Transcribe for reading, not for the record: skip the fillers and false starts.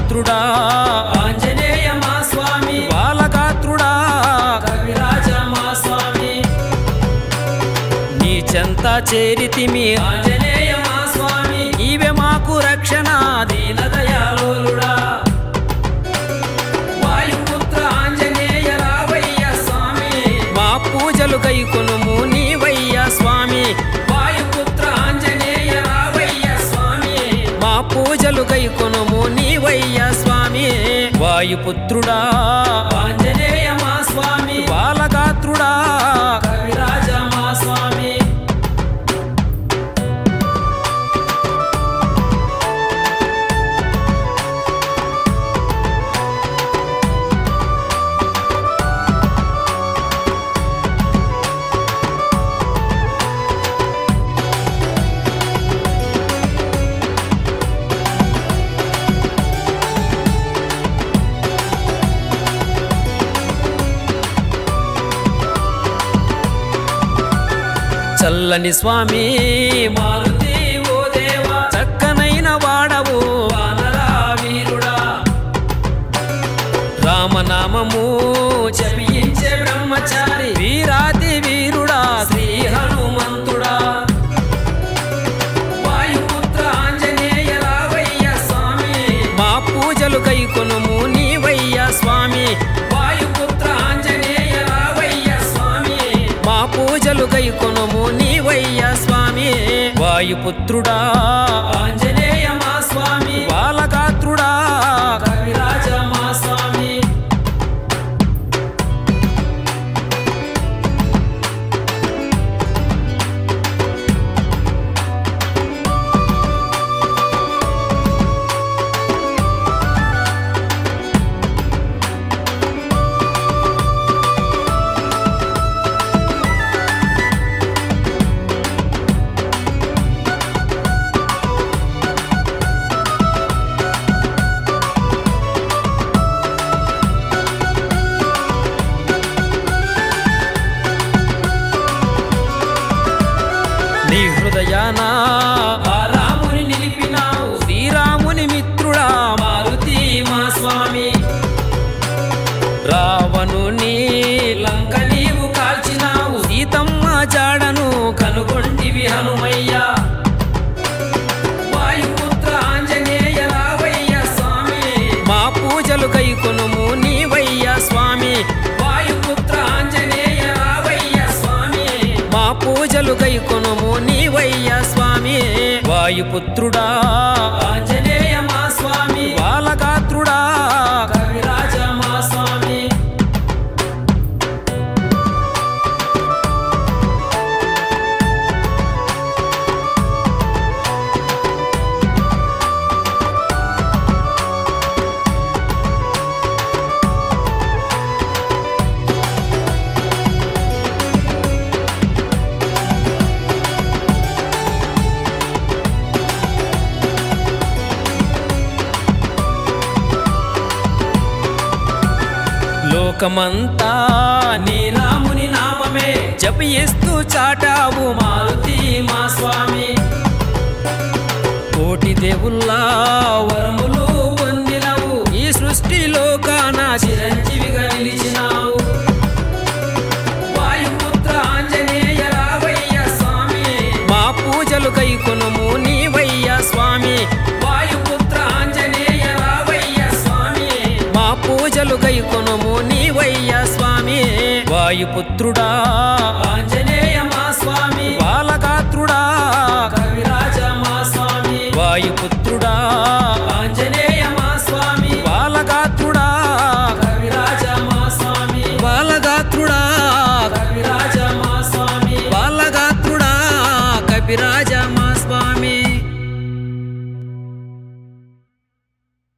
వాయుపుత్రుడా ఆంజనేయ మా స్వామి బాలగాత్రుడా కవిరాజ మా స్వామి నీ చెంత చేరితిమి ఆంజనేయ మా స్వామి నీవే మాకు రక్షణ దీనదయాళుడా వాయుపుత్ర ఆంజనేయ రావయ్య స్వామి మా పూజలు గైకొనుము నీవయ్య స్వామి వాయుపుత్ర ఆంజనేయ రావయ్య స్వామి మా పూజలు గైకొనుము నీవయ్య స్వామి వాయుపుత్రుడా ఆంజనేయ మా స్వామి బాలగాత్రుడా కవిరాజ మా స్వామి చల్లని స్వామి మారుతి ఓ దేవా చక్కనైన వాడవు వానరా వీరుడా రామనామము జపించే బ్రహ్మచారి వీరాతి వీరుడా శ్రీ హనుమంతుడా వాయుపుత్ర ఆంజనేయ రావయ్య స్వామి మా పూజలు గైకొనుము నీవయ్య స్వామి వాయుపుత్ర ఆంజనేయ రావయ్య స్వామి మా పూజలు గైకొనుము నీవయ్య స్వామి వాయుపుత్రుడా ఆంజనేయ మా స్వామి బాలగాత్రుడా కవిరాజ మా స్వామి నీ హృదయాన ఆ రాముని నిలిపినావు శ్రీరాముని మిత్రుడా మారుతి మా స్వామి రావణుని లంక నీవు కాల్చినావు సీతమ్మ జాడను కనుగొంటివి హనుమయ్య వాయుపుత్ర ఆంజనేయ రావయ్య స్వామి మా పూజలు గైకొనుము నీవయ్య స్వామి వాయుపుత్ర ఆంజనేయ రావయ్య స్వామి మా పూజలు గైకొనుము నీవయ్య స్వామి వాయుపుత్రుడా ఆంజనేయ మా స్వామి బాలగాత్రుడా కవిరాజ మా స్వామి లోకమంతా నీ రాముని నామమే జపిస్తూ చాటావు మారుతి మా స్వామి కోటి దేవుల్లా వరములు పొందినవు ఈ సృష్టిలో కానా చిరంజీవిగా నిలిచినావు వాయుపుత్ర ఆంజనేయ రావయ్య స్వామి మా పూజలు గైకొనుము నీవయ్య స్వామి వాయుపుత్ర ఆంజనేయ రావయ్య స్వామి మా పూజలు గైకొనుము నీవయ్య స్వామి వాయుపుత్రుడా